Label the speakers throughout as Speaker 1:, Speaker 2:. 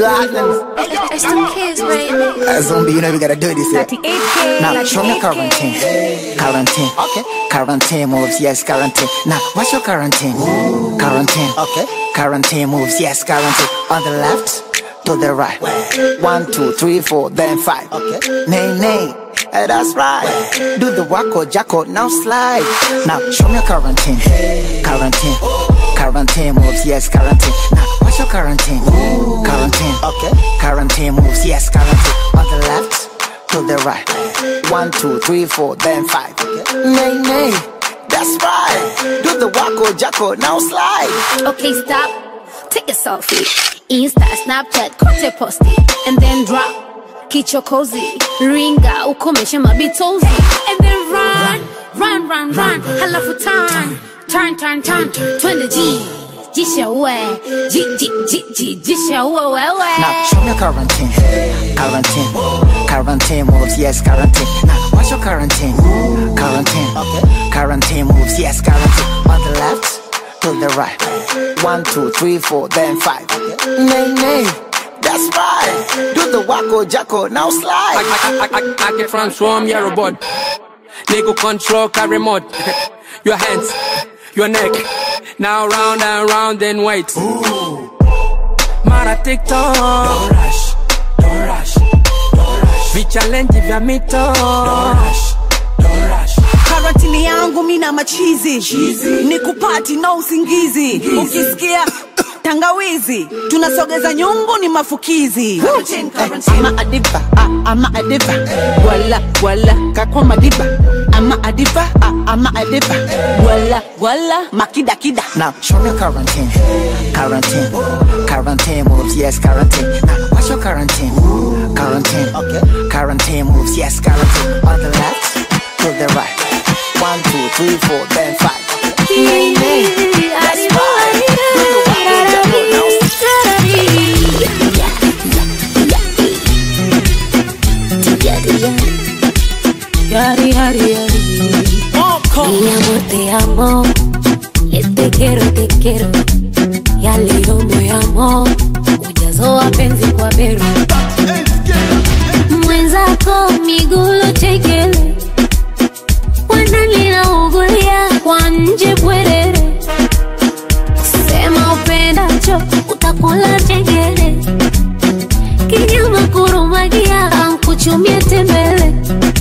Speaker 1: platinum.
Speaker 2: It's the kids, baby.
Speaker 1: Zombie, you know we gotta do this. Now show me quarantine. Quarantine, okay. Quarantine moves, yes, quarantine. Now what's your quarantine? Quarantine, okay. Quarantine moves, yes, quarantine. On the left, to the right. 1, 2, 3, 4, then 5. Okay. Nay, nay. That's right. Do the wacko jacko, now slide. Now show me your quarantine. Quarantine. Quarantine moves, yes, quarantine. Now what's your quarantine? Quarantine, okay. Quarantine moves, yes, quarantine. On the left, to the right. 1, 2, 3, 4, then 5. Okay. Nay, nay. That's right. Do the wacko jacko, now slide.
Speaker 2: Okay, stop. Take a selfie. Insta, Snapchat, kote posti. And then drop. Kicho cozy, ringa, ukomeshe mabitozi. And then run, halafu turn, twende jisha uwe, jisha uwe wewe.
Speaker 1: Now show me your quarantine, quarantine moves, yes, quarantine. Now what's your quarantine? Quarantine, okay. Quarantine moves, yes, quarantine. On the left, to the right. 1, 2, 3, 4, then 5. Nay, nay. That's right. Do the wacko jacko, now slide.
Speaker 3: I can transform your robot. Nigga control car remote. Your hands, your neck. Now round and round, then wait. Ooh. Mara TikTok. Don't rush. Vi challenge vya mito. Don't rush.
Speaker 4: Karantini yangu mina machizi. Ni kupati na usingizi. Ukisikia tangawizi, tunasogeza nyungu ni mafukizi. Ama adiva, ama adiva. Wala, kakwa madiba. Ama adiva, ama adiva. Wala, makida kida.
Speaker 1: Now show me your quarantine. Quarantine moves, yes, quarantine. Now what's your quarantine? Quarantine, okay. Quarantine moves, yes, quarantine. On the left, to the right. 1, 2, 3, 4, then 5. That's right. Do the wacko jacko, now
Speaker 2: Mi amor, te amo. Te quiero. Ya leo moyo ujazo wapenzi kwa beru. Mwenzako migulo chekele. Wanalina ugulia kwa nje bwerere. Sema upendacho utakula chekele. Kinyama kurumagia ankuchumie tembele.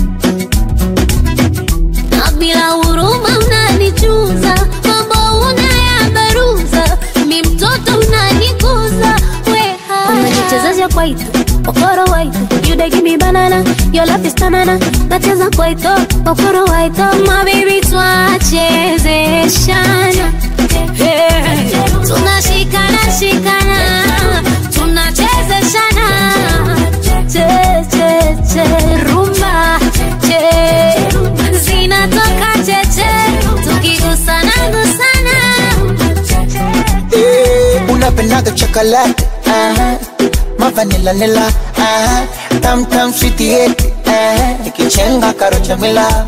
Speaker 2: Na bila huruma unanichuza, mambo unayabaruza, mi mtoto unanikuza. Weha unajichezesha kwaito, okoro waito. You dey give me banana, your love is tanana. Nacheza kwaito, okoro waito. My baby twachezeshana. Tunashikana, tunachezeshana. Rumba, zinatoka cheche, tukigusana.
Speaker 1: Unapendaga chocolate, ma vanilla, tam sweetie, ikichenga karocha mila,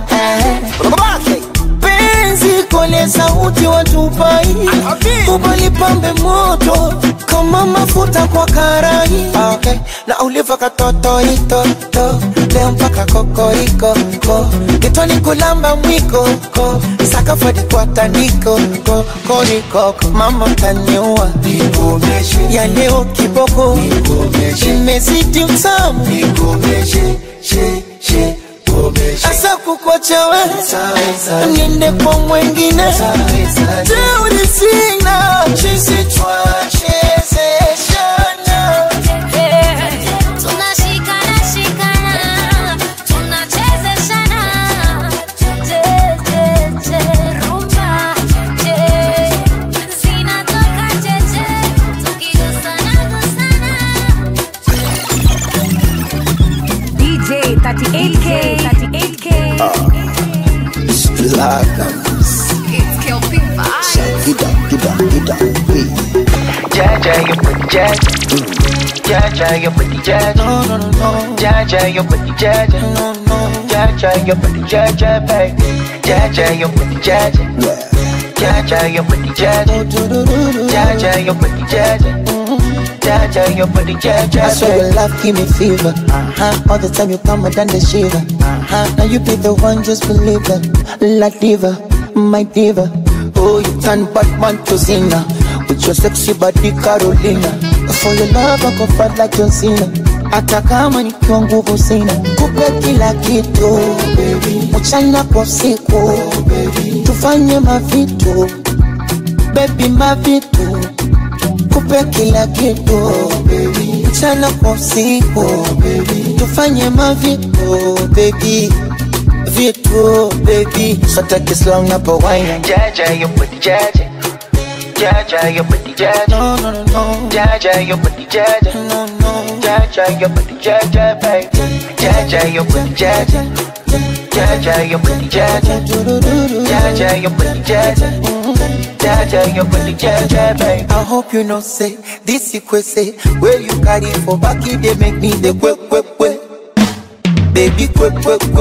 Speaker 1: penzi kole sauti watupai, kubali pambe moto, kama mafuta kwa karai. Okay, na uliva katoto ito, leo mpaka kokoriko, kitoni kulamba mwiko, sakafadi kwa taniko, koriko, mama tanyua, ya leo kiboko, imezidi utamu, asa kukwacha we, niende kwa mwengine, teuri sina, chisi twachezeshana.
Speaker 2: Tunashikana, tunachezeshana. Rumba, zinatoka cheche, tukigusana.
Speaker 4: DJ 38K.
Speaker 1: Platinums.
Speaker 4: It's Kelpin Vibes.
Speaker 1: Get up,
Speaker 5: Jaja, you put the jaja. Jaja, you put the jaja.
Speaker 1: no.
Speaker 5: Jaja, you put the jaja.
Speaker 1: No.
Speaker 5: Jaja, you put the jaja, baby. Jaja, you put the jaja.
Speaker 1: Yeah.
Speaker 5: Jaja, you put the jaja. Jaja, you put the jaja. Jaja, your body, Jaja.
Speaker 1: I swear your love give me fever. All the time you come and the shiver. Now you be the one, just believe it. La diva, my diva. Oh, you turn Batman to Zina with your sexy body, Carolina. For your love, I go fight like John Cena. Hata kama nikiwa nguvu sina, kupe kila kitu, mchana kwa usiku, tufanye mavitu, baby mavitu, kupe kila kitu, mchana kwa usiku, tufanye mavitu, baby, vitu, baby. So take it slow, not a wine.
Speaker 5: Jaja, your body, Jaja. Jaja, your body, Jaja.
Speaker 1: No, no, no, no.
Speaker 5: Jaja, your body, Jaja.
Speaker 1: No, no.
Speaker 5: Jaja, your body, Jaja, baby. Jaja, your body, Jaja. Jaja, your body, Jaja. Jaja, your body, Jaja. Jaja, your body, Jaja, baby.
Speaker 1: I hope you know, say, this you could say, where you carry for back, you they make me the quick. Baby, quick.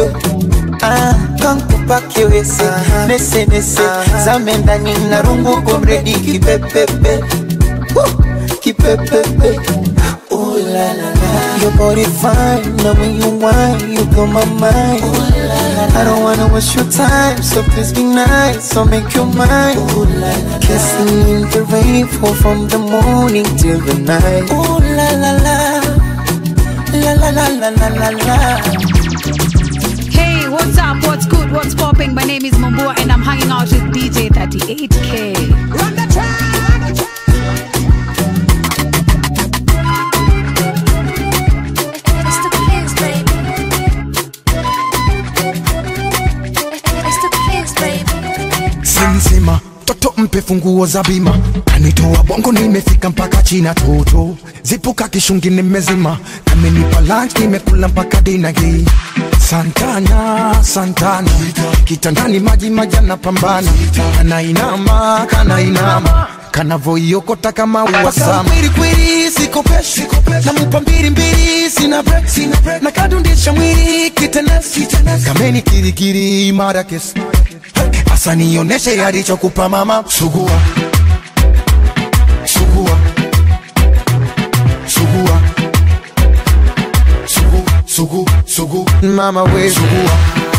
Speaker 1: Come back here, say, nese, zamenda nina rungu kumredi kipepepe. Kipepepe. Ooh la la la. Your body fine, now when you whine, you blow my mind. Ooh la la la. I don't wanna waste your time, so please be nice, so make your mind. Ooh la la. Kissing in the rain, fall from the morning till the night. Ooh la la la. La la la la la la la.
Speaker 4: Hey, what's up? What's good? What's popping? My name is Mambua and I'm hanging out with DJ 38K. Run the track!
Speaker 6: Simsima, toto mpe funguo za bima. Kanitoa bongo nimefika mpaka China toto. Zipuka kishungi nimezima. Kamenipa lunch nimekula mpaka dina hii. Santana kitandani maji anapambana. Kana inama kanavoiokota kama uwasama. Kwiri sikopeshi namupa mbili sina break na kadundisha mwili kitenesi. Kameni kirikiri mara kesi. Asa nioneshe yalichokupa mama. Sugua mama we. Sugua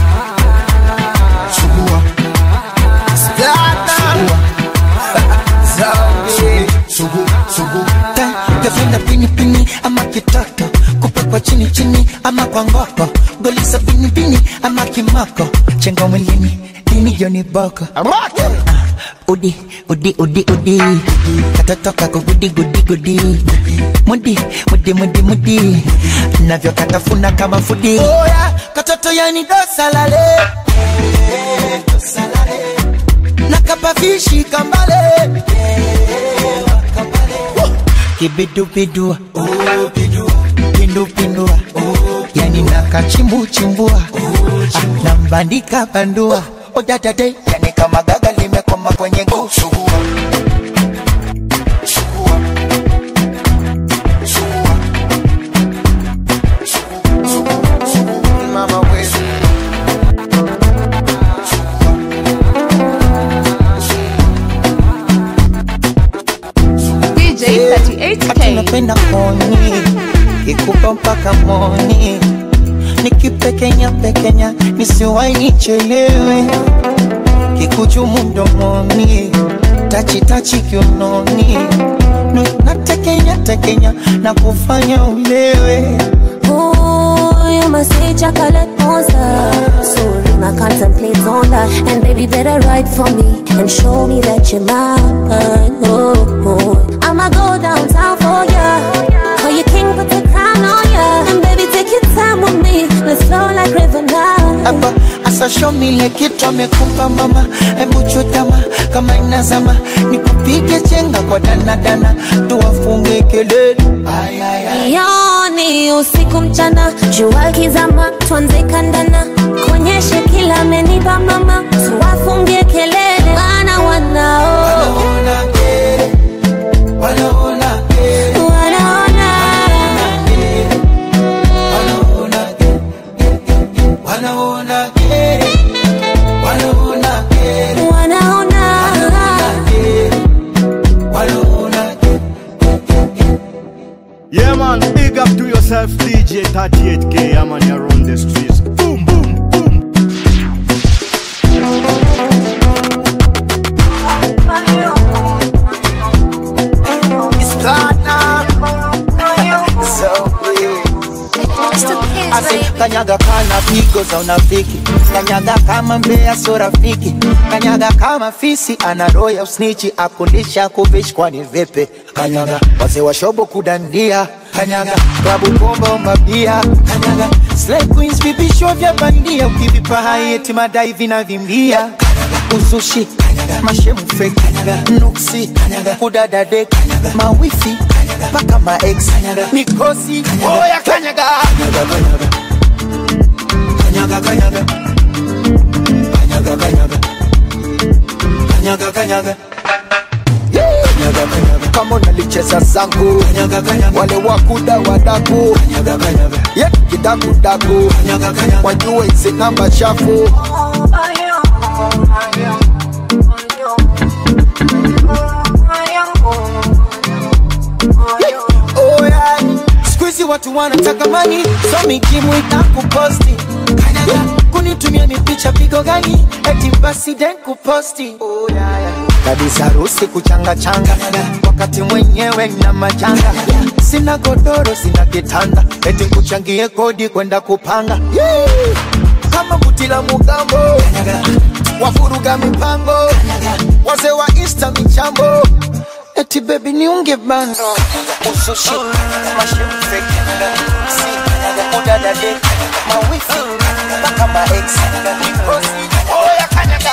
Speaker 6: Defenda pini ama kitoko. Kupa kwa chini ama kwa ngoko. Golisa pini ama kimoko. Chenga mwilini dini Johnny Boko. Udi Katatoka kugudi Mudi Navyo katafuna kama fudi. Oh yeah, katoto yani dosalale. Nakapafishi kambale. Kibidu Pindu yani nakachimbuchimbua. Nambandika bandua. Odadade yani kama gaga limekoma kwenye nguu. Mama we.
Speaker 4: DJ 38K.
Speaker 1: Napenda koni ikupa mpaka moni. Nikipekenya nisiwai nichelewe. Kikuchumu mdomoni tachi kiunoni. Natekenya na kufanya ulewe.
Speaker 2: Oh, you must say chocolate monster. So I contemplate on that. And baby better write for me and show me that you're mine. Oh, I'ma go downtown for ya. Call you king, put the crown on ya. And baby take your time with me. Let's flow like river now.
Speaker 1: Aba, asa show me like kitu amekupa mama. Hebu chutama kama inazama. Nikupige chenga kwa dana. Tuwafunge kelele.
Speaker 2: Yoni usiku mchana. Jua kizama, tuanze kandana. Konyeshe kila amenipa mama. Tuwafunge kelele. Wanao
Speaker 7: DJ 38K, I'm on your around the streets. Boom, boom, boom.
Speaker 6: It's platinum. So weird. Ase kanyaga kana pigo za unafiki, kanyaga kama mbea so rafiki, kanyaga kama fisi ana roho ya usnichi, akulisha kuvishi kwa ni vipi, kanyaga wazee wa shobo kudandia, kanyaga klabu bomba mabia, kanyaga slay queens vipisho vya bandia, ukivipa hai eti madai vinavimbia, kanyaga usushi, kanyaga mashemu fake, kanyaga nuksi, kanyaga kudada dek, kanyaga mawifi, kanyaga paka ma ex, kanyaga mikosi, oya kanyaga, kanyaga kanyaga kanyaga kanyaga kanyaga kanyaga kanyaga kanyaga kama nalicheza zangu wale wakuda wadaku ye kidaku daku wajue hizi namba chafu oh yeah. Squeezy watu wanataka money, so mikimu itakuposti, kunitumia ni picha pigo gani, eti basi den kuposti, oh yeah, yeah. Kabisa rusi kuchanga changa, wakati mwenyewe na majanga, sina godoro sina kitanda, eti kuchangie kodi kwenda kupanga, yeah. Kama butila mugambo, wafuruga mipango, wazee wa insta michambo, eti baby niunge bando, usushi, mashemu fake, si, udada dek, mawifi, baka ma ex, mikosi, oya kanyaga.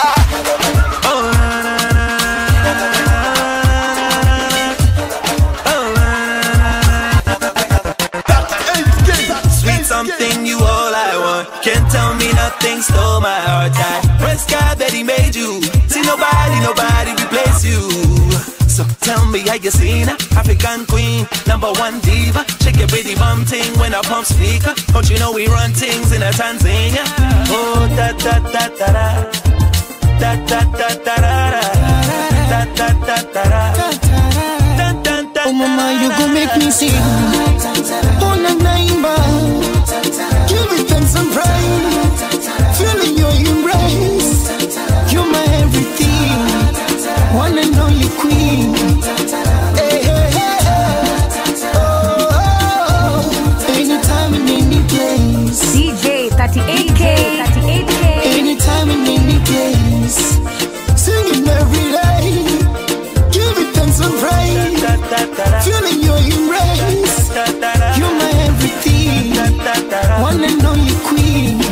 Speaker 8: Sweet something, you all I want. Can't tell me nothing, stole my heart. I press God that he made you. See nobody replace you. So tell me how you seen her, African queen, #1 diva. Shake your pretty bum ting when I pump speaker. Don't you know we run things in a Tanzania? Oh da da da da da da da da da da da da da da.
Speaker 6: Oh mama, you gon' make me sing. Oh na naimba, give it thanks and praise. Feeling your embrace, you're my everything. One and only queen. Hey, hey, hey. Oh, anytime and any place.
Speaker 4: DJ 38K.
Speaker 6: Anytime and any place. Singing every day. Give it thanks and praise. Feeling your embrace. You're my everything. One and only queen.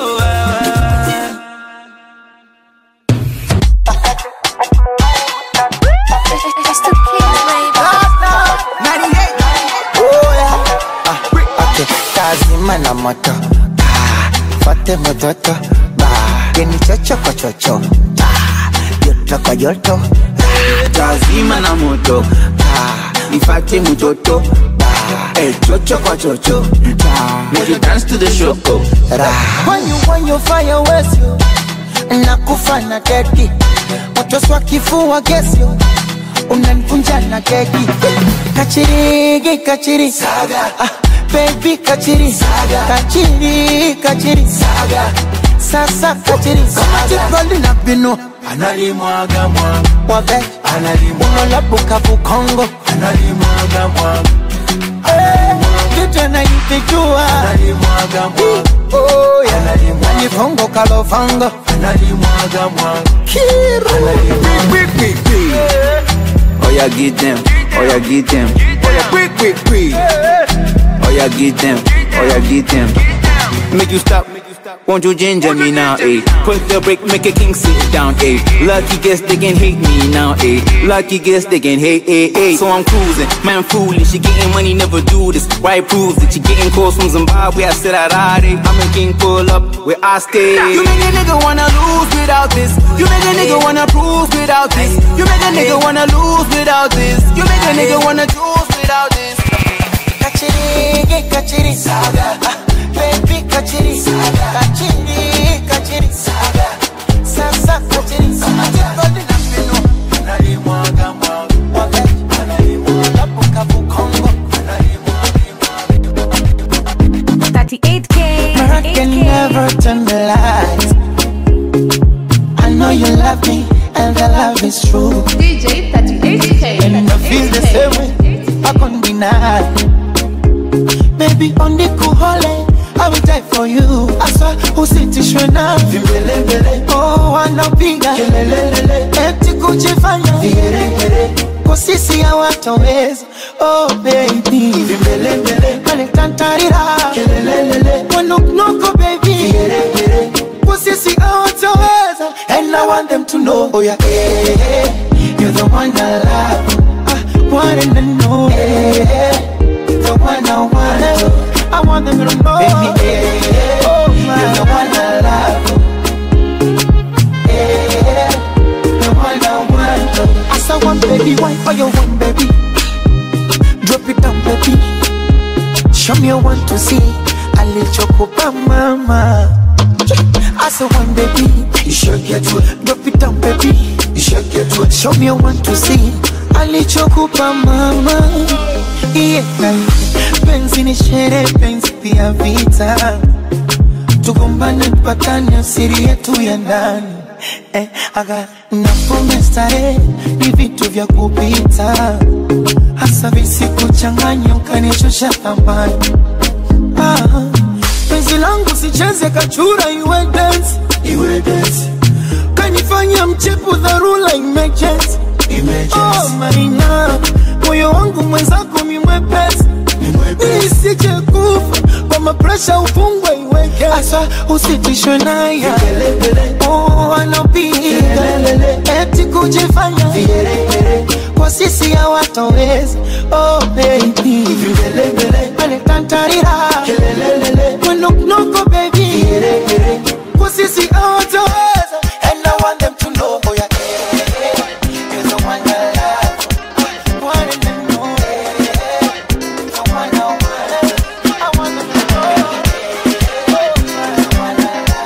Speaker 6: Na moto fate mototo geni chocho kwa chocho yoto kwa yoto
Speaker 9: tazima na moto ifate mototo chocho kwa chocho make you dance to the shoko
Speaker 6: when you fire west you na kufana dedi moto swa kifua gesio unanikunja na keki kachiri saga baby kachiri saga kachiri saga sasa kachiri saga kali na bino
Speaker 8: analimwaga
Speaker 6: wabe unalabuka bukongo
Speaker 8: analimwaga
Speaker 6: kitu na itikua
Speaker 8: analimwaga
Speaker 6: oh yeah nalifongo kalovango
Speaker 8: analimwaga
Speaker 6: kiru
Speaker 9: oh yeah get them oh yeah get them oh yeah quick oh yeah get them make you stop. Won't you ginger me now, eh? Put the break, make a king sit down, eh? Lucky guess they can hate me now, eh? Lucky guess they can hate, eh, eh? So I'm cruising, man foolish, she getting money, never do this. Why proves it? She getting calls from Zimbabwe, I said I'd I'm a king, pull up where I stay. You make a nigga wanna lose without this. You make a nigga wanna prove without this. You make a nigga wanna lose without this. You make a nigga wanna choose without this.
Speaker 6: Kachiri saga, baby kachiri saga, kachiri saga, sasa kachiri saga, body na pino, analimwaga wabe, analimwaga buka bukongo, analimwaga. love me, and the love is true.
Speaker 10: DJ 38K.
Speaker 6: And I feel the same way, I can't deny. Baby, on the kuhole, I will die for you. Aswa usitishwe na vimbelembele. Oh, wanapiga kelelelele, eti kujifanya vigeregere. Kwa sisi hawatoweza. Oh baby, vimbelembele, wanitantarira kelelelele. Wanuknuko baby, vigeregere. Kwa sisi hawatoweza. And I want them to know, oh yeah, yeah, you're the one I love. One and know, yeah, the one I want. I want them to know, baby, yeah, oh my, you're the one I love. Yeah, the one I want. I saw one baby, why for your one baby? Drop it down, baby. Show me you want to see. I let you go, mama. I saw one baby, you should get to it. Drop it down, baby. You should get to it. Show me you want to see. Alichokupa mama, yeah. Penzi ni shere, penzi pia vita. Tugombane mpatane siri yetu ya ndani. Aga napome stare, ni vitu vya kupita. Hasa visiku changanya ukanichosha thamani. Penzi langu sicheze kachura, iwe dance, iwe dance. Kanifanya mchepu dharura emergency. Oh maina, moyo wangu mwenzako mimwepesi. Nisije kufa, kwa mapresha ufungwe iweke. Asa usitishwe naye, oh anapiga eti kujifanya kwa sisi hawatoweza. Oh baby, wanitantarira wanuknuko baby, kwa sisi hawatoweza. And I want them to know, oh yeah, you're the one I love. One and know, the one I want. I want them to know, the one I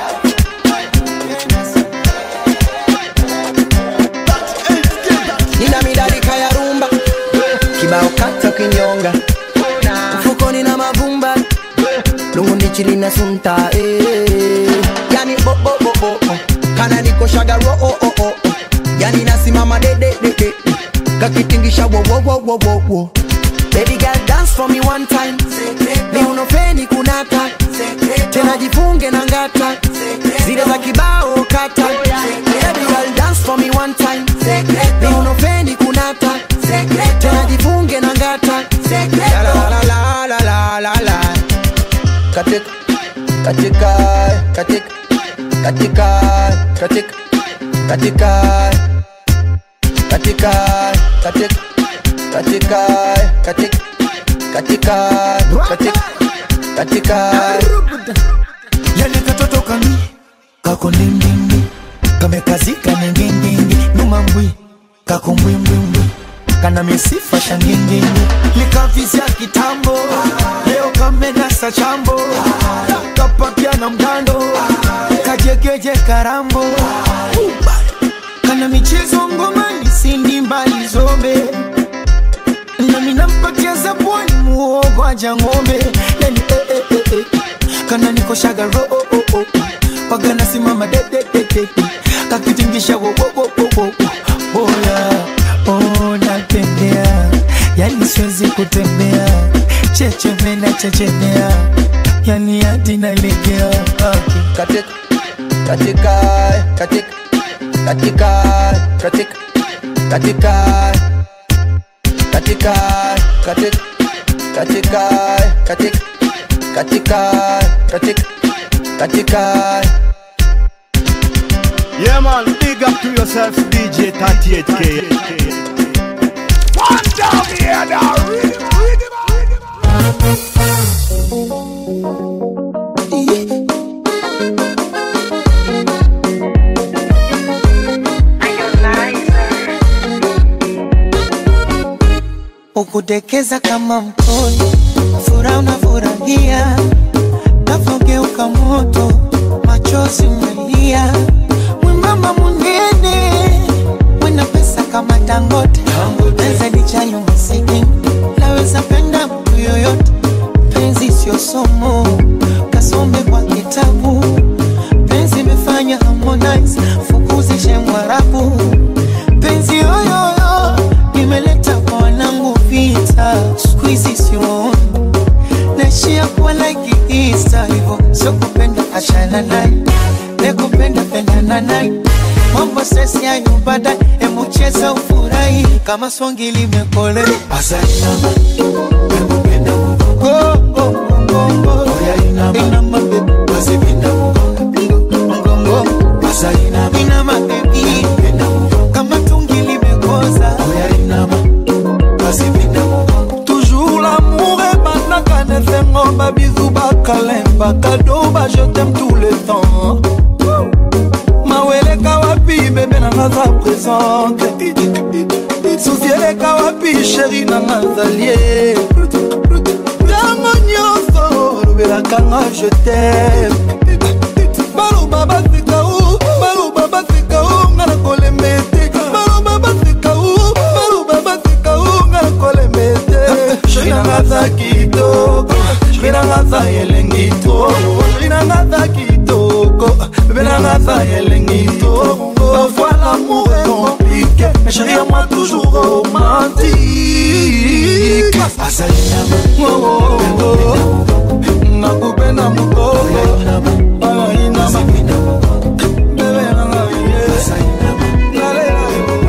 Speaker 6: love.
Speaker 11: Nina midalika ya rumba, kibao kata kinyonga. Mfuko nina mavumba, lungu nichili na sunta. Yani bo bo bo bo, kana niko shaga ro oh oh oh. Yani nasimama de de de de, kakitingisha wo wo wo wo wo wo. Baby girl dance for me one time, ni unofeni kunata, tena jifunge na ngata, zile za kibao kata. Baby girl dance for me one time, ni unofeni kunata, tena jifunge na ngata. La la la la la la la. Katika katika katika katika katika katika katika katika katika katika katika katika
Speaker 6: yale katoto kami kako ndindindi kamekazika ningindindi numambwi kako mbwimbwimbwi kana misifa shangindindi likavizia kitambo leo kamenasa chambo kapakia na mgando kajegeje karambo kana michezo ngomani sindi mbali zombe na minampatia zabwani muogo aja ngombe yani kana niko shaga ro oh oh oh pagana simama de de de de kakitingisha wo wo wo wo oh yeah oh natembea yani siwezi kutembea chechemena chechemea yani hadi nalegea
Speaker 11: katika katika katika katika katika katika katika katika katika katika katika katika katika.
Speaker 7: Yeah man, big up to yourself DJ 38K. One down here now, read it.
Speaker 6: Ukudekeza kama mtoto, furaha unafurahia, nafogeuka moto, machozi umelia. Mwembamba munene, wena pesa kama Dangote, pesa ni chayo masikini, laweza penda mtu yoyote. Penzi sio somo, kasome kwa kitabu. Penzi imefanya Harmonize, fukuzi shemu Mwarabu. Penzi yoyoyo nimeleta kwa wanangu vita, squeezy sioni nashia kwa like Easter. Hivo so kupenda achana naye, nekupenda pendana naye. Mambo sesi ya nyumbada, emu cheza ufurahi kama swangi limekole. Asana nekupenda mgongo, mgongo inama baby, basi pinda mgongo, asana inama baby, kama tungi limekoza. Inama basi pinda mgongo. Toujours l'amour est banaka ne fait ngomba bisou bakalemba cadeau ba je t'aime tout le temps. Mawele kawapi bébé na ngaza présente. Souciele kawapi chérie na ngazalie. Yango nyonso lobela kanga je t'aime. Balo baba sika u, balo baba sika u ngana kolemete. Balo baba sika u, balo baba sika u ngana kolemete. Chérie na ngaza kitoko, chérie na ngaza yelengito, chérie na ngaza kitoko, bébé na ngaza yelengito. Parfois l'amour est compliqué, mais chérie à moi toujours romantique. Asalina, oh oh oh, nakupenda mukoko, aina mapina, bébé na ngaye, ngalela,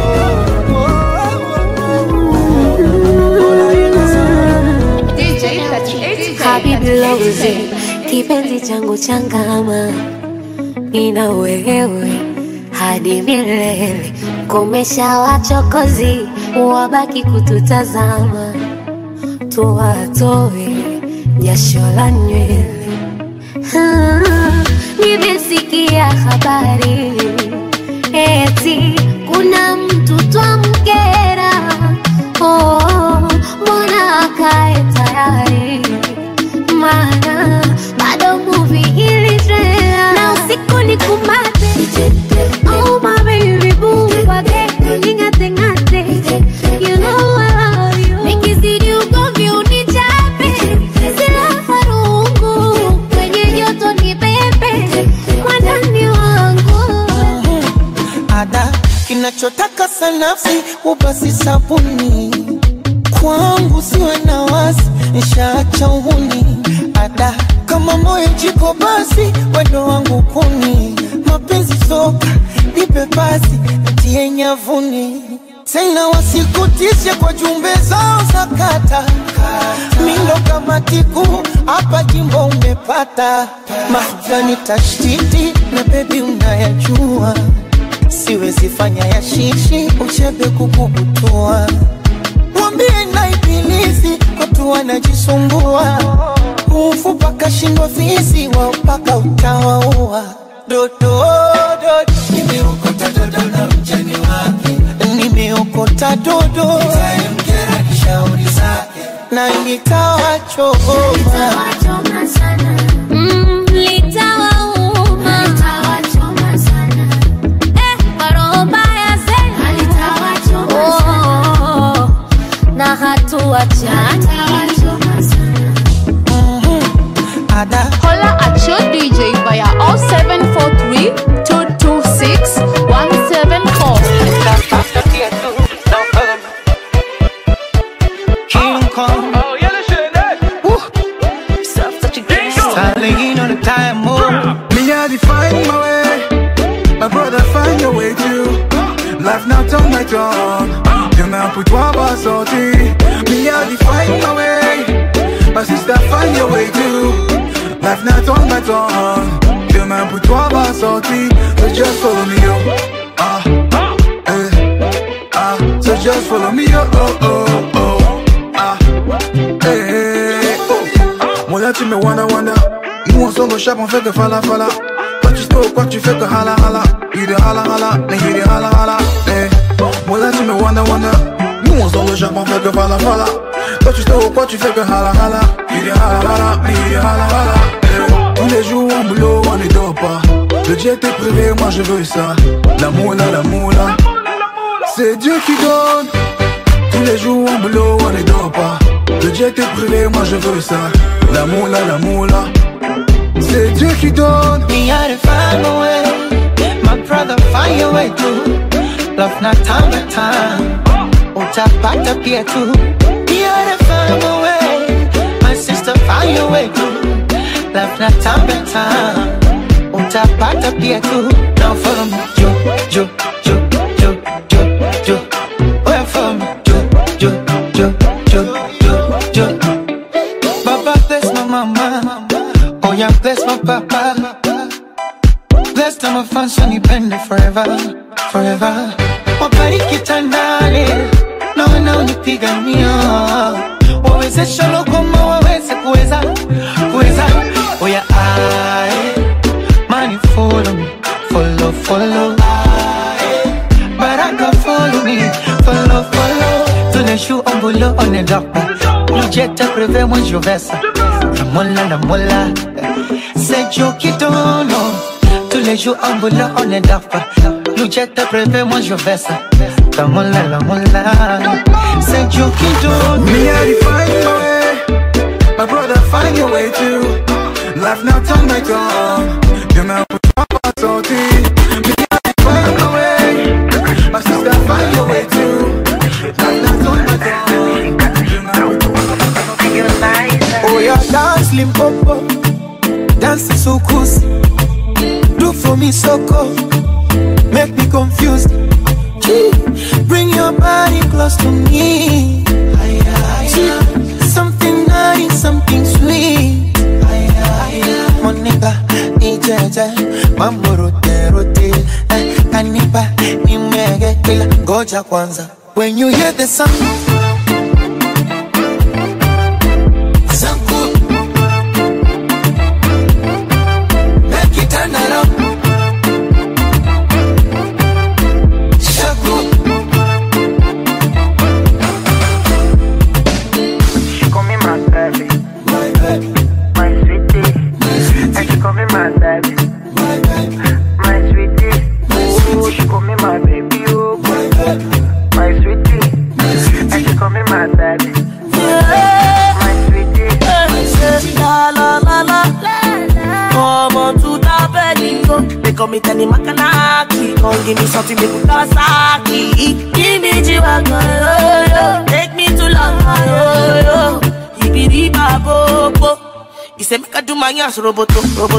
Speaker 2: DJ 38K. Habibi Loze, kipenzi changu changama, nina wewe hadi milele. Komesha wachokozi wabaki kututazama, tuwatoe jasho la nywele. Nimesikia habari eti kuna mtu twamkera. Mbona akae tayari, maana bado movie iliendelea. Na usiku ni kumate, oh my baby boo, wage ningate ngate. You know I love you. Nikizidi ugomvi unichape, sila farungu kwenye joto ni pepe kwa ndani wangu.
Speaker 6: Ada kinachotaka sanafsi ubasi sabuni, kwangu siwe na wasi nishaacha uhuni. Ada kama moyo jiko basi wendo wangu kuni. Mapenzi soka nipe pasi tie nyavuni. Tena wasikutishe kwa jumbe zao za kata, mindo kama tiku hapa jimbo umepata. Mahugani tashtiti na baby unayajua, siwezi fanya ya shishi uchebe kukubutua. Mwambie na ibilisi watu wanajisumbua, ufupa kashindwa fisi wao mpaka utawaua. Dodo dodo nimeokota dodo na mjani wake, nimeokota dodo nitamkera kishauri zake na nitawachoma
Speaker 2: sana. Litawauma, litawachoma sana. Roho mbaya zenu litawachoma sana. Na hatuachana.
Speaker 10: Holla at your DJ via 0743-226-174.
Speaker 6: King Kong. Oh, yeah, Starting on the time move.
Speaker 12: Me, I define my way. My brother, find your way too. Life not on my tongue. Demain pour toi va sortir. Me, I define my way. My sister, find your way too. Life not on my tongue. Demain pour toi va sortir. So just follow me, yo. So just follow me, yo. Moi là tu me wanda. Nous on sort au chap, on fait que fala. Quand tu spoke, quoi tu fais que hala. Il de hala, mais il de hala. Moi là tu me wanda. Nous on sort au chap, on fait que fala. Quand tu spoke, quoi tu fais que hala. Il de hala, mais il de hala. Tous les jours en boulot, on ne dort pas. Le jet est privé, moi je veux ça. L'amour là. C'est Dieu qui donne. Tous les jours en boulot, on ne dort pas. Le jet est privé, moi je veux ça. L'amour là. C'est Dieu qui donne.
Speaker 6: Me I find a way. My brother find your way too. love na time time. Utapata pia tu. You gotta find a way, my sister, find your way too. Love na time time. Utapata pia tu. Now follow me, jo. Where from jo. Baba bless my mama, oh yeah bless my papa. Bless them my fans and nipende forever. Wabariki tandale, na unipigania. Wawezesha lokoma waweze kuweza. Oh yeah money follow me, follow. Baraka follow me, follow. Tous les jours en boulot on est d'accord. Nous jette prévé moi je vais ça. La molla. C'est Joe qui donne. Tous les jours en boulot on est d'accord. Nous jette prévé moi je vais ça. La molla. C'est Joe qui donne.
Speaker 12: Me I find my way. My brother find your way too. Life now turn back on. You know what's so deep. Me I find my way. My sister find your way too. Life now turn back on.
Speaker 6: Oh yeah, dance Limpopo, dance Soukous. Do for me Soko, make me confused. Bring your body close to me. Something nice, something sweet. Monica, ijeje, mambo rote. Kanipa, nimege kila goja kwanza. When you hear the sound,
Speaker 13: me Tani Makanaki, don't give me something make me Kawasaki. Give me G-Wagon, take me to London, Ibiriba Bobo. He said make I do my ass roboto.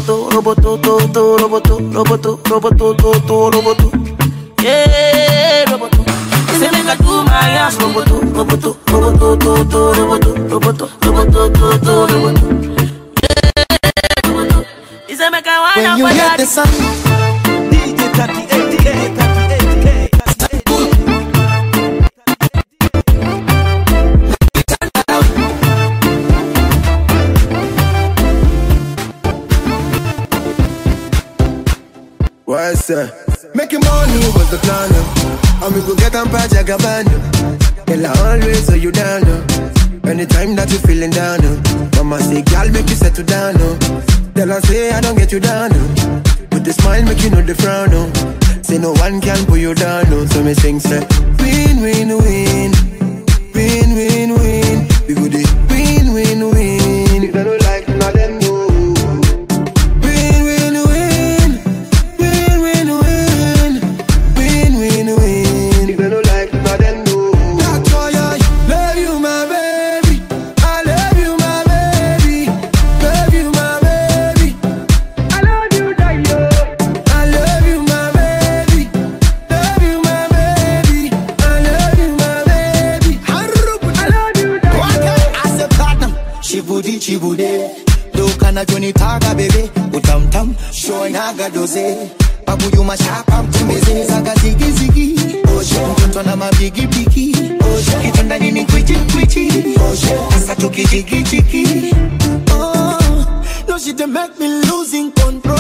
Speaker 13: Yeah, roboto. He said make I do my ass roboto. He said make I wanna.
Speaker 6: When you hear the sound, DJ 38K.
Speaker 14: What's that? Making money was the plan, and we go get on Project Gabbana. Girl, I always hold you down, anytime that you feeling down, Mama say, girl, make you settle down, Tell her say I don't get you down, with the smile make you know the frown, Say no one can pull you down, So me sing say, win, win, win, win, win, win. We go dey win, win, win. If they don't like none of them go. Win, win, win, win, win, win, win, win, win. If they don't like none of them go. That's why I love you, my baby. I love you, my baby. Love you, my baby. I love you, Dayo. I love you, my baby. Love you, my baby. I love you, my baby. I love you, Dayo.
Speaker 6: I said platinum, Chibudi. Dukana Johnny Taga, baby. Utam, showing Aga Dose. Babu, you must have up to me. Zaga Ziggy. Oh, Mtontona ma bigi. Oh, Kitanda nini kwichi. Oh, Asatoki jiki. Oh, no, she done make me losing control.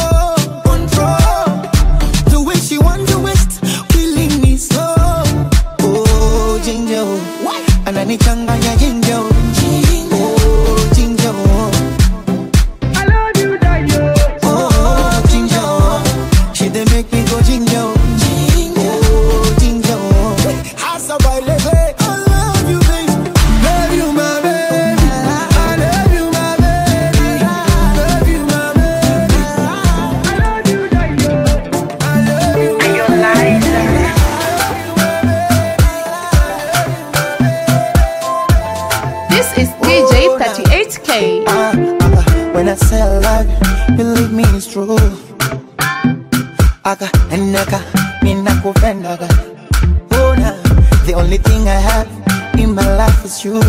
Speaker 6: The way she want the West, killing me slow. Oh, ginger, anani changanya ginger. Oh, ginger,
Speaker 14: I love you, Dayo.
Speaker 6: oh, ginger. She done make me go ginger. Oh, ginger. How's about it? I love you, baby.
Speaker 14: Love you, my baby. I love you, my baby. Love you, my baby.
Speaker 6: true. Aka eneka mina kupendaga. Oh nah, the only thing I have in my life is you.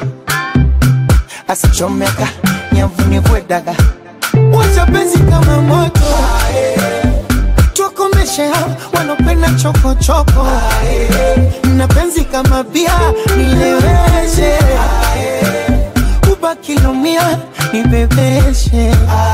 Speaker 6: Asichomeka nyavuni kwedaga. Wacha penzi kama moto. Tukomeshe wanopenda choko choko. Na penzi kama bia nileweshe. Ubaki lumia nibebeshe.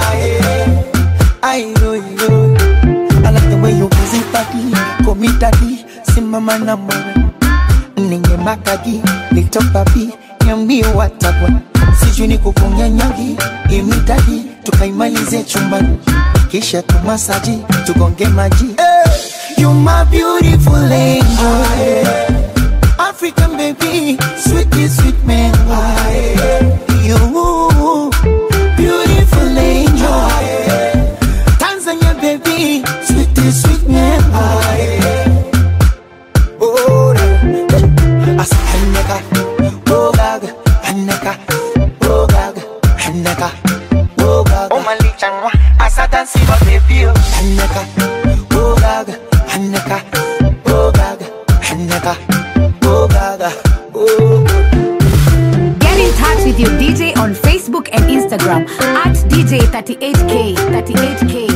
Speaker 6: Ayo yo. I like the way you busy body, call me daddy, simama na mwe. Ninge makagi, little papi, nyambi watabwa. Sijui ni kukunyanyagi, imitadi, tukaimalize chumbani. Kisha tumasaji, tugonge maji. You my beautiful angel, African baby, sweet man. You beautiful angel, Tanzania baby, sweet man. Oh, asa haneka, oh gaga, haneka, oh gaga, haneka, oh gaga. Oh malichanwa, asa dansi wa baby, haneka, oh gaga, haneka, oh gaga, haneka, oh gaga, oh.
Speaker 4: Get in touch with your DJ on Facebook and Instagram at DJ38K. 38K.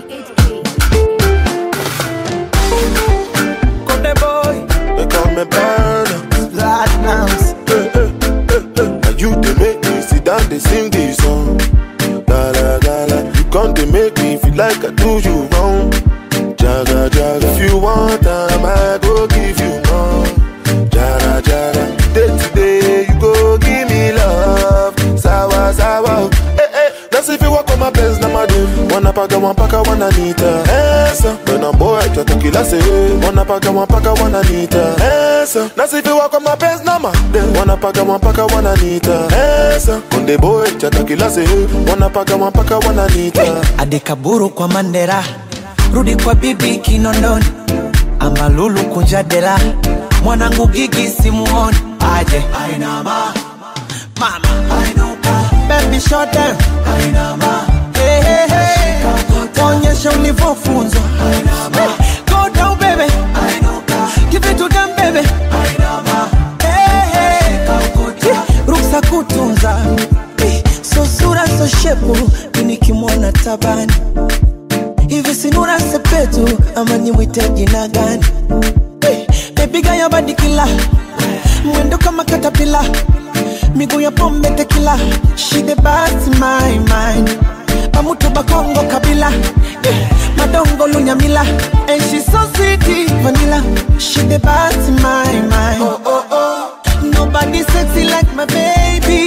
Speaker 15: They call me Burner, Platinums. And you they make me sit down, they sing this song. La la la la. You come to make me feel like I do you wrong. Jaga jaga. If you want time, I go give you more. Jara jara. Day to day, you go give me love. Sawa sawa. That's if you walk on my pants, na madam. Wanna paka, wanna nita. Esa, when I'm boy, I to kill us. Wanna paka, wanna nita. Esa, that's if you walk on my pants, na madam. Wanna paka, wanna nita. Esa, when the boy, I to kill us. Wanna paka, wanna nita.
Speaker 6: Adekaburu kwa Mandera, rudi kwa bibi Kinondoni. Amalulu kunjadela, mwanangu Gigi simuoni. Aje, ainama, mama, ainuka. Baby short down, ainama. Hey hey hey, onyesha ulivyofunzwa. Ainama, go down baby, ainuka. Give it to them baby, ainama. Hey hey, ruksa kutunza. So sura so shepu, nikimwona tabani. Hivi sinura sepetu, ama niwite jina gani? Baby gaya badi kila, mwendo kama katapila. Migu ya pombe tequila, she the best in my mind. Bamutu bakongo kabila, madongo lunyamila. And she's so sweet, vanilla. She the best in my mind. Oh oh oh, nobody sexy like my baby.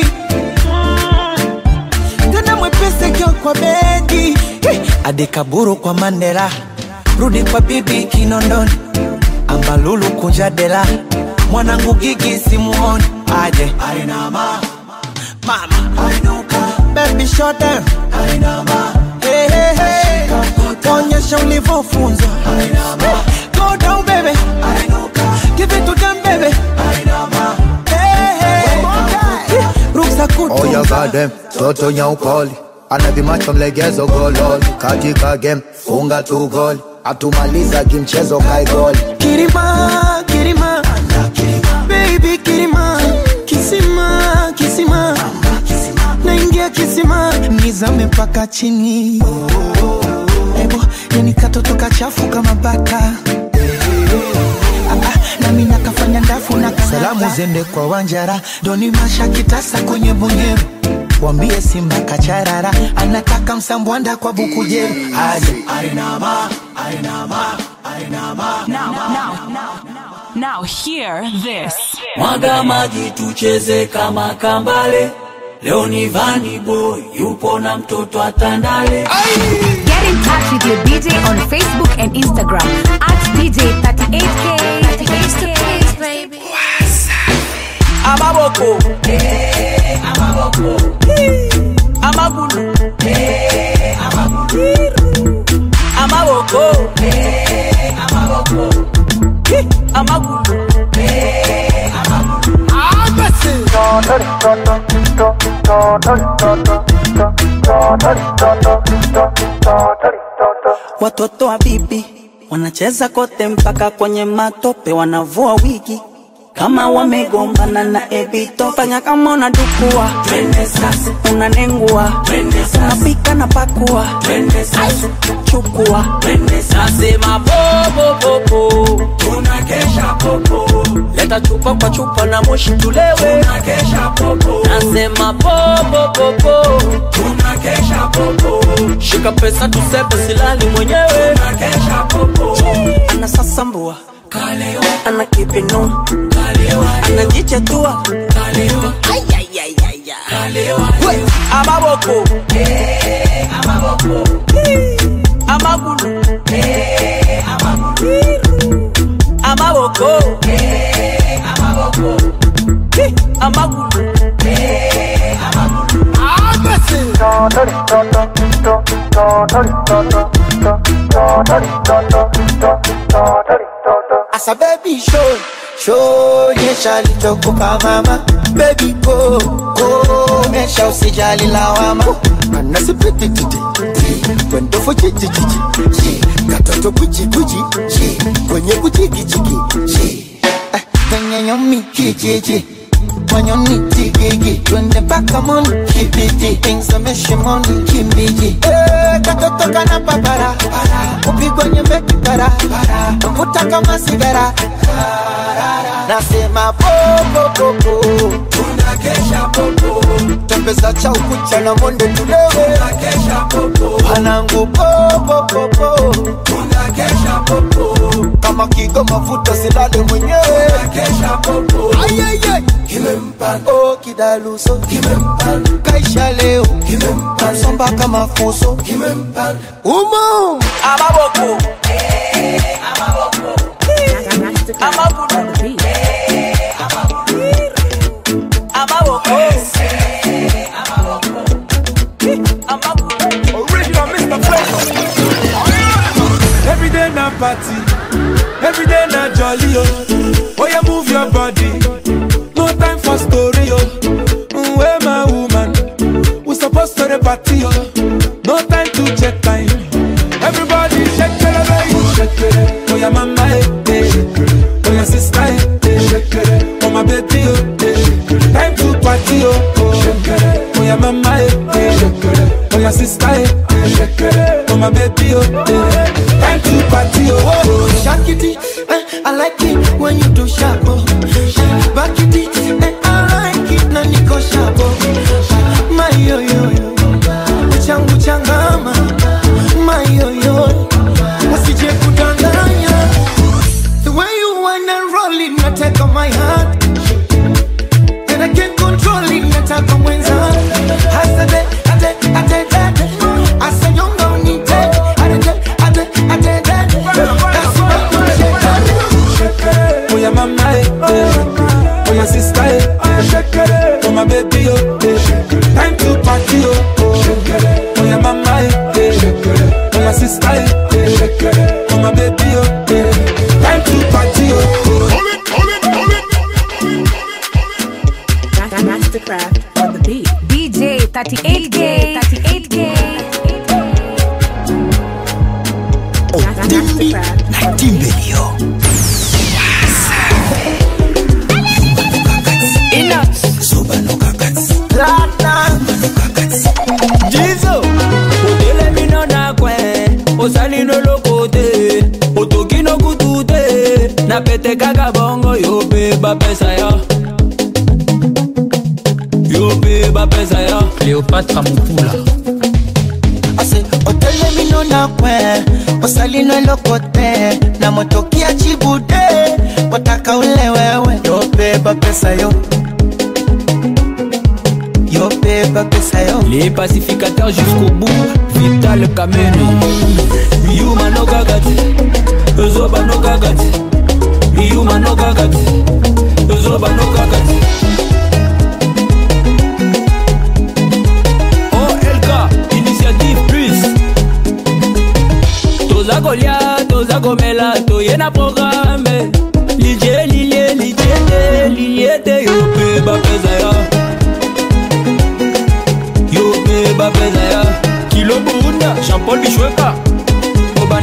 Speaker 6: Tena mwepese kyo kwa bedi. Adekaburu kwa Mandela, rudi kwa bibi Kinondoni. Ambalulu kunjadela, mwanangu Gigi simuoni. Aje, ainama, mama, ainuka. Baby short down, ainama. Hey hey hey, onyesha ulivyofunzwa. Ainama, go down baby, ainuka. Give it to them baby, ainama. Hey hey, ruksa kutunza.
Speaker 16: Oh you got them, toto nyaupoli. Anavimacho mlegezo gololi. Katika game, funga tu goli. Atumaliza kimchezo kai goli.
Speaker 6: Kirima, kirima, baby kirima. Kisima, kisima, naingia kisima. Nizame paka chini. Ebo, yani katoto kachafu kama baka. Na mina kafanya ndafu na kanata. Salamu zende kwa Wanjara, doni masha kitasa kwenye bunyeru. Wambie Simba kacharara, anataka msambwanda kwa Bukujeru. Aje, ainama, ainama, ainama.
Speaker 17: Now hear this.
Speaker 18: Mwaga maji tucheze kama kambale. Leo ni Vanny Boy, yupo na mtoto atandale.
Speaker 4: Get in touch with your DJ on Facebook and Instagram at DJ38K. 38K, baby.
Speaker 18: Amaboko, amaboko, amagulu, amagulu, amaboko, amaboko, amagulu, amagulu.
Speaker 19: Watoto wa bibi wanacheza kote mpaka kwenye matope, wanavua wigi kama wamegombana na ebito. Fanya kama unadukua, twende sasa, unanengua, twende sasa, unapika na pakua, twende sasa, chukua, twende sasa. Nasema popo popo, tunakesha popo. Leta chupa kwa chupa na moshi tulewe, tunakesha popo. Nasema popo popo, tunakesha popo. Shika pesa tusepe silali mwenyewe, tunakesha popo. Ana sasambua Kalewa, ana kipino Kalewa, ana jichetua Kalewa, ay ay ay ay ay Kalewa, amaboko amaboko amagulu amagulu amaboko amaboko amagulu
Speaker 6: As a baby show, nyesha litokoka mama. Baby go, nyesha usijali lawama. Anasipiti titi, kwendo fo chichi chichi, katoto kuchi kuchi, kwenye kuchiki chiki, kwenye nyomi kijiji, wanyoni tigigi, twende paka moni kibiti, ingzame shimoni kimbiji. Katoto kana papara, upigwa nyembe kipara, mvuta kama sigara. Nasema popo popo, tunakesha popo. Tembeza cha ukucha na monde tulewe, tunakesha popo. Panangu popo popo, tunakesha popo. Kama kigo mafuta silale mwenyewe, tunakesha popo. Ayayay, kimempan, oh kidaluso, kimempan. Kaisha leo, kimempan. Somba kama fuso, kimempan. Umo, amaboko, amaboko, amaboko.
Speaker 8: Original Mr. Flavor. Every day na party, every day na jolly oh. Oh yeah, move your body, no time for story oh. Where my woman, we supposed to the party oh. No time to check time. Everybody shake it, baby, shake it. Oh yeah, mama, oh yeah, sister, oh my baby oh. Time to party oh. Oh yeah, mama, oh yeah, sister, oh my baby oh. Time to party oh.
Speaker 6: Shake it, I like it when you do sharp oh. Back it, I like it na niko sharp oh. My yo yo yo, changu changama. My yo yo, usije kudanganya. The way you wanna roll it, na take on my heart. And I can't control it, na take on mwenza. Hasade, ate, asa nyonga unite. Ate, that's what you shake.
Speaker 8: Oh yeah, mama, oh yeah, sister, oh my baby oh. Time to party oh. Oh yeah, mama, oh yeah, sister, oh my baby oh. Time to party oh.
Speaker 4: Mastercraft on the beat. DJ 38K, 38K.
Speaker 6: Oh, Dimbi, Dimbilio. Suba no kakats.
Speaker 19: Jizo, odele mino na kwen, osali no lokote, otoki no kutute, na pete kaka bongo yo beba pesa ya. Yo beba pesa ya. Cleopatra Mukula.
Speaker 6: Ase, odele mino na kwen, osali no lokote, na motoki ya chibude, wataka ule wewe, yo beba pesa yo.
Speaker 19: Les pacificateurs jusqu'au bout, Vital Kameni. Yuma no gagati, Zoba no gagati. Yuma no gagati, Zoba no gagati. OLK, initiative plus. Toza Golia, Toza Gomela, Toyena programme. Lilie, Liliete, Yope, Bapezaya. Yope, Bapezaya. Kilo Burunda, Jean-Paul Bichoueka.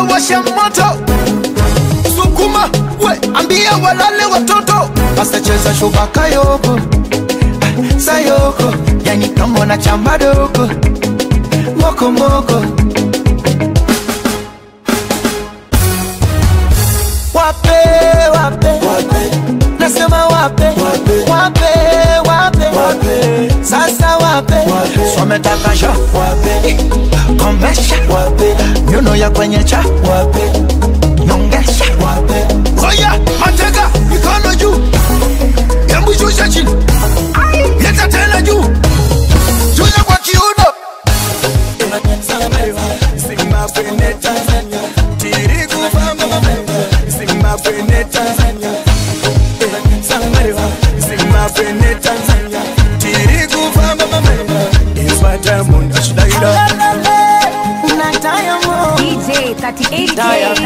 Speaker 6: washa moto. Sukuma, we, ambia walale watoto. Basta cheza shubaka yoko, sayoko, yani kama na chamba doko. Moko moko. Wape, wape, wape. Nasema wape, wape, wape, wape, wape. Sasa wape, wape. Swametaka sha, wape. Komesha, wape. Nyuno ya kwenye cha, wape. Nyongesha, wape. Oya, mateka, mikono juu. Yambu shusha chini. Yeta tena juu. Juya kwa kiuno. Simba kwene Tanzania. Tiriku famba mama. Simba kwene Tanzania. Simba kwene Tanzania. Tiriku famba mama. It's my diamond, it's Diamond.
Speaker 4: DJ 38K.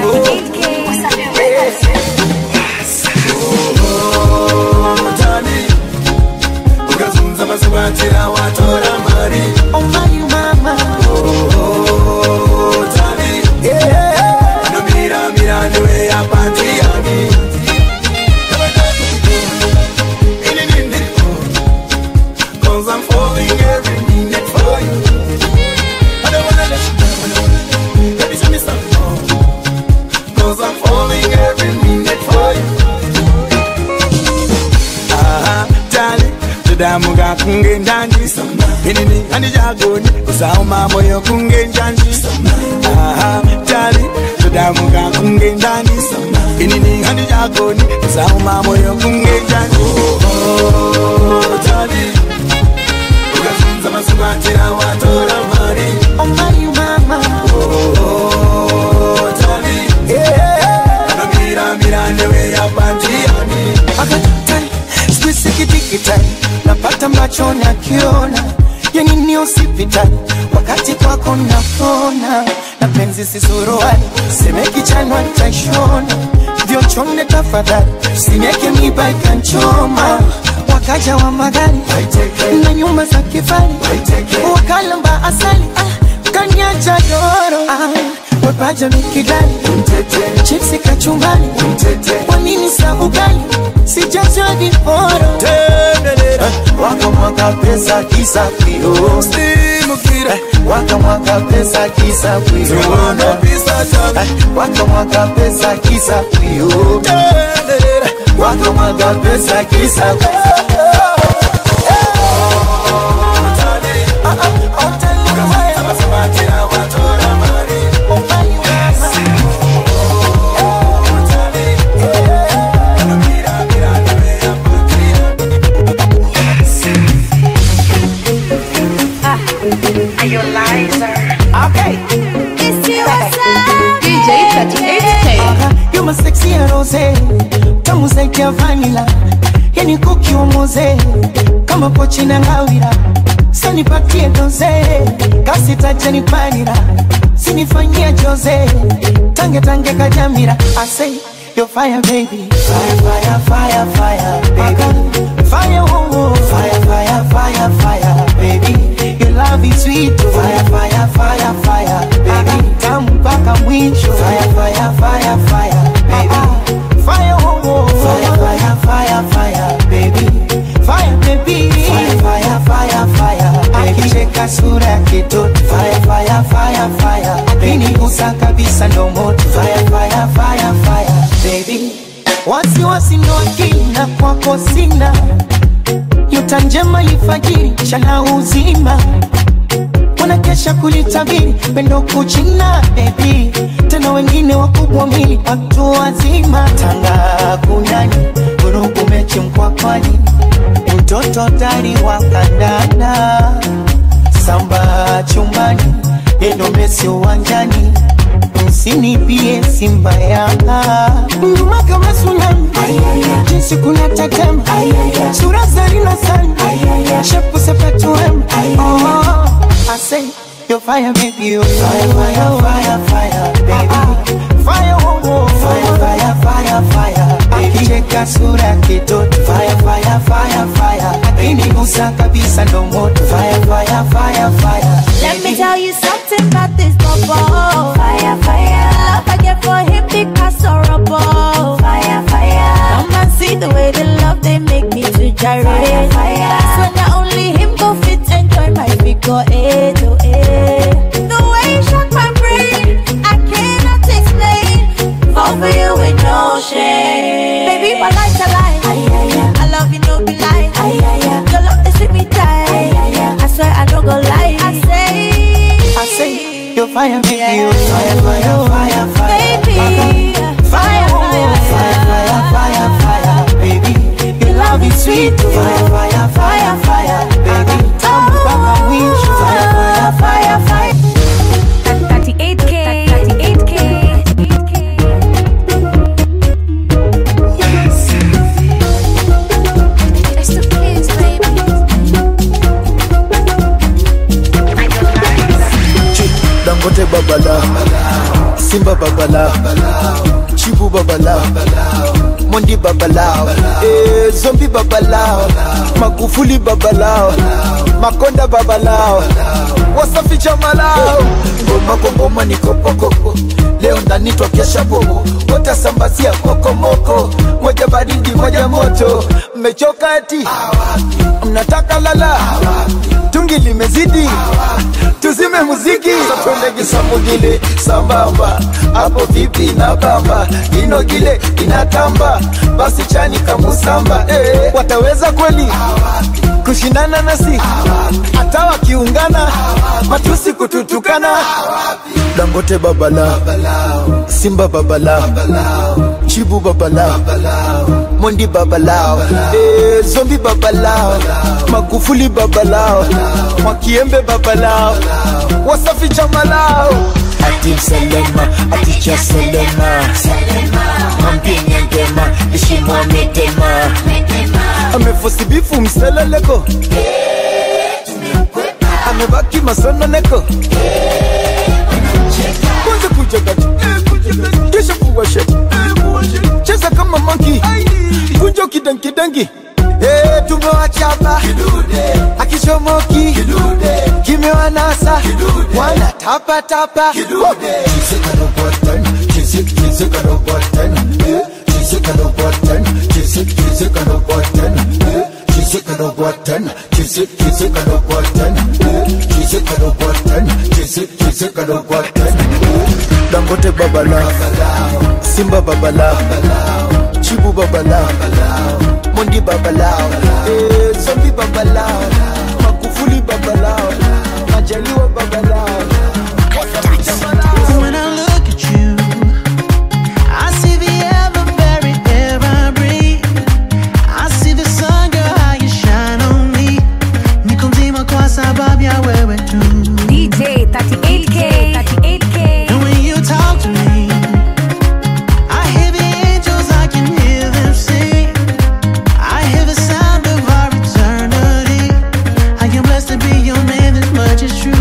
Speaker 8: Ukazunza masubatira watora mari.
Speaker 6: Oh my mama.
Speaker 8: No mira niwe ya pantiani. Cause I'm falling every minute for you. I don't wanna let you down. Let me show me something more. Cause I'm falling every minute for you. Darling, tudamuga kunge ndani. Inini anijagoni, usauma moyo kunge ndani. Darling, tudamuga kunge ndani. Inini anijagoni, usauma moyo kunge ndani. Darling, ukazunza masubatira watora mari.
Speaker 6: Oh my mama.
Speaker 8: Darling, yeah. Mira newe ya pantiani.
Speaker 6: Akatani, sikitikitani. Napata machoni akiona. Yani ni usipitani. Wakati kwako napona. Na penzi sisuruani. Semeki chanwa nitaishona. Vyo chonde tafadhali. Sinyeke miba ikanchoma. Wakaja wa magari na nyumba za kifari. Wakalamba asali kanyacha doro. Wepaja mikidani chipsi kachumbani. Wanini sa ugali sijajwa viporo. Waka mwaka pesa kisa kuyo. Waka mwaka pesa kisa kuyo. Waka mwaka pesa kisa kuyo. Waka mwaka pesa kisa kuyo.
Speaker 10: DJ 38K.
Speaker 6: You my sexy rose, tamu zaidi ya vanilla. Yani kuki umoze, kama pochi na ngawira. Sani patie doze, kasi taje ni panira. Sinifanyia jose, tange tange kajamira. I say, you're fire baby. Fire, fire, fire, fire, baby. Fire, oh, oh. Fire, fire, fire, fire, baby. Your love is sweet. Fire, fire, fire, fire, baby. Tamu mpaka mwisho. Fire, fire, fire, fire, baby. Fire, oh, oh. Fire, fire, fire, fire, baby. Fire, baby. Fire, fire, fire, fire, baby. Akicheka sura ya kitoto. Fire, fire, fire, fire. Akinigusa kabisa ndo moto. Fire, fire, fire, fire, baby. Wasi ndo akina kwako sina. Yuta njema ifajiri chana uzima. Wanakesha kulitabiri pendo kuchina baby. Tena wengine wakubwa mili watu wazima. Tanga kunani uruku mechi mkwakwani. Mtoto tari wakandana. Samba chumbani endo mesi uwanjani. Msinipie simba yanga. Nyuma kama tsunami jinsi kuna tetema. Sura zarina sana shepu sepetu wema. Oh, I say you're fire baby, you're fire, fire, fire, fire, baby. Fire, oh, oh. Fire, fire, fire, fire, baby. Akicheka sura kitoto. Fire, fire, fire, fire. Akinigusa kabisa ndo moto. Fire, fire, fire, fire.
Speaker 2: Let me tell you something about this bubble. Fire, fire. Love
Speaker 11: fire, baby. Fire, fire, fire, fire,
Speaker 2: baby. Fire,
Speaker 11: baby. Your love is sweet. Fire, fire, fire, fire, baby. Tell me about my wish. Fire, fire, fire.
Speaker 4: 38K, 38K.
Speaker 16: Dangote babala, Simba babala, Chibu babala, Mondi babala, Zombie babala, Magufuli babala, Makonda babala, Wasafi chamalao. Ngoma ngoma ni kopoko, leo ndani twakesha bobo, wote sambazia koko moko, moja baridi moja moto, mmechoka eti, mnataka lala, tungi limezidi, tuzime muziki, satwende kisamugile, sambamba, hapo vipi na bamba, ino gile inatamba, basi chani kamusamba, wataweza kweli kushindana nasi, hata wakiungana, matusi kututukana. Dangote babala, Simba babala, Chibu babala, Mondi babala, Zombie babala, Magufuli babala, Mwakiembe babala, Wasafi chamalao. Ati Selema, ati cha Selema, Mambini ngema, ishimwa medema, amefosi bifu mseleleko, amebaki masono neko, kwanza kuja kati, kisha kuwa shati, cheza kama monkey, kunja kidangi, tumewachapa, akishomoki, kimewa nasa, wana tapa tapa, chisika no button, chisika no button, chisika no button, chisika no button, chisika no button, chisika no button, chisika no button, chisika no button. Dangote babala, Simba babala, Chibu babala, Mondi babala, Zombie babala, Magufuli babala, Majaliwa babala.
Speaker 20: When I look at you, I see the ever-very air I breathe. I see the sun, girl, how you shine on me. Niko mzima kwa sababu ya wewe tu.
Speaker 4: DJ 38K, 38K.
Speaker 20: And when you talk to me, I hear the angels, I can hear them sing. I hear the sound of our eternity. I am blessed to be your man, this much is true.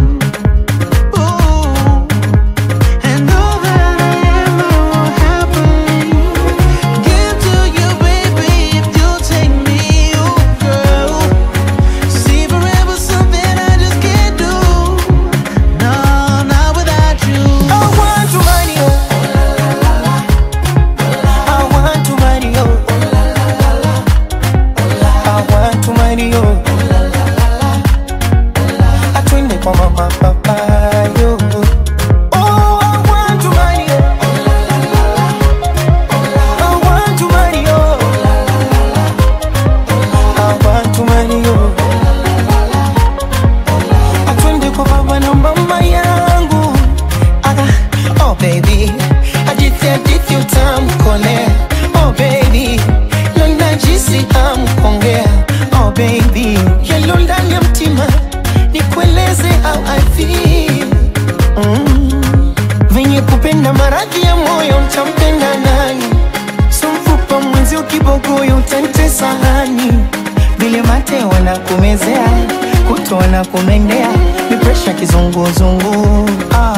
Speaker 11: Kumendea, ni pressure kizunguzungu.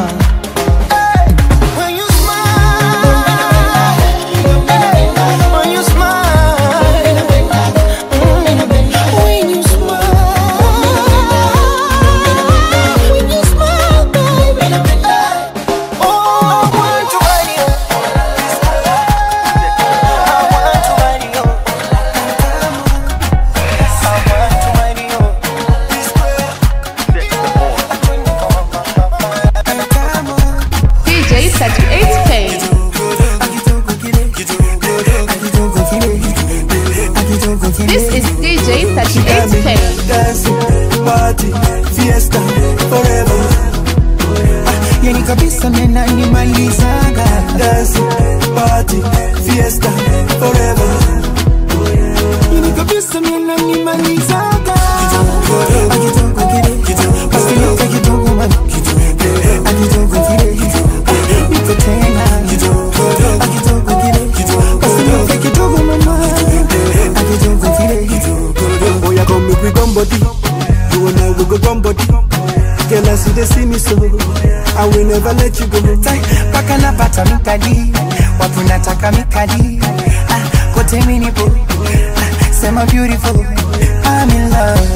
Speaker 10: This is DJ 38K.
Speaker 8: Dancing, party, fiesta, forever.
Speaker 6: yani kabisa mena nimalizaga.
Speaker 14: Dance, party, fiesta, forever.
Speaker 6: Yani kabisa mena nimalizaga. Akitoka kile, basi loka kidogo mami. Akitoka kile, niko tena. Akitoka kile, basi loka kidogo mama. Akitoka kile.
Speaker 14: Oh yeah, come make we gum body. You and I we go gum body. Girl, I see they see me so I will never let you go.
Speaker 6: Paka napata mikadi, watu nataka mikadi. Kote minipo, sema beautiful, I'm in love.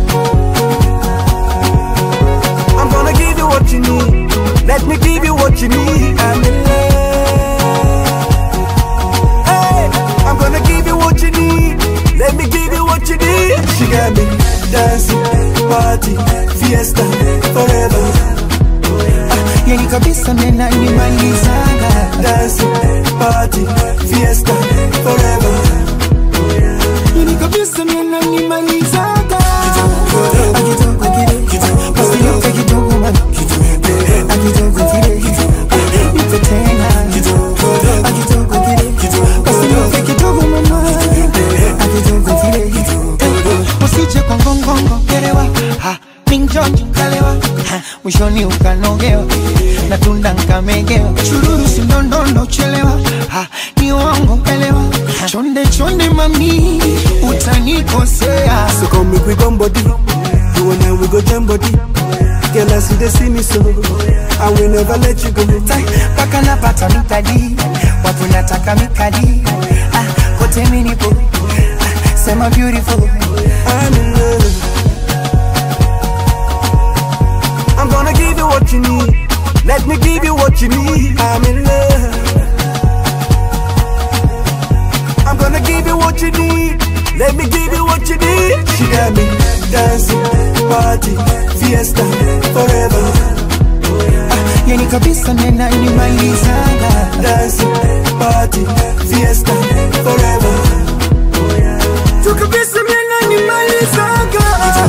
Speaker 14: I'm gonna give you what you need. Let me give you what you need. I'm in love. Hey, I'm gonna give you what you need. Let me give you what you need. She got me dancing, party, fiesta, forever.
Speaker 6: Yani kabisa mena nimalizaga.
Speaker 14: Dancing, party, fiesta, forever.
Speaker 6: Yani kabisa mena nimalizaga. Akitoka kile, basi loka kidogo mami. Akitoka kile, niko tena. Akitoka kile, basi loka kidogo mama. Akitoka kile, usije kwa ngongongo kelewa. Minjonjo kalewa, mwishoni ukanogewa, na tunda nkamegewa. Chururu sindondondo chelewa, ni uongo kelewa. Chonde chonde mami, utanikosea.
Speaker 14: So come make we gum body. You and I we go jam body. Girl, I see they see me so I will never let you go.
Speaker 6: Paka napata mikadi, watu nataka mikadi. Kote minipo, sema beautiful,
Speaker 14: I'm in love. I'm gonna give you what you need. Let me give you what you need. I'm in love. I'm gonna give you what you need. Let me give you what you need. She got me dancing, party, fiesta, forever.
Speaker 6: Yani kabisa mena nimalizaga.
Speaker 14: Dancing, party, fiesta, forever.
Speaker 6: Tu kabisa mena nimalizaga.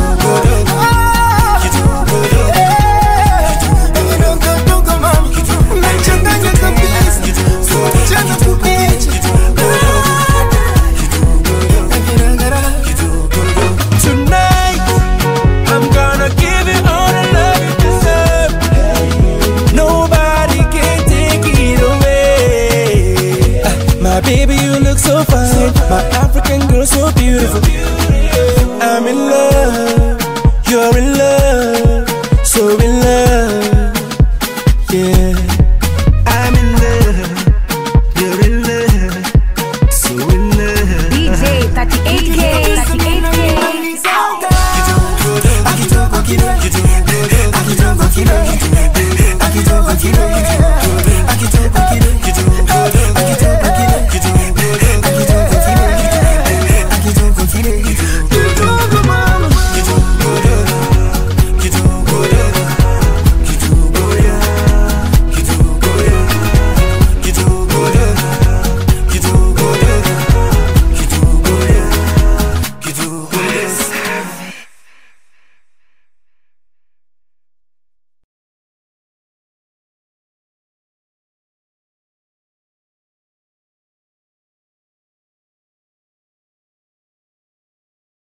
Speaker 14: Tonight, I'm gonna give you all the love you deserve. Nobody can take it away. My baby, you look so fine. My African girl, so beautiful.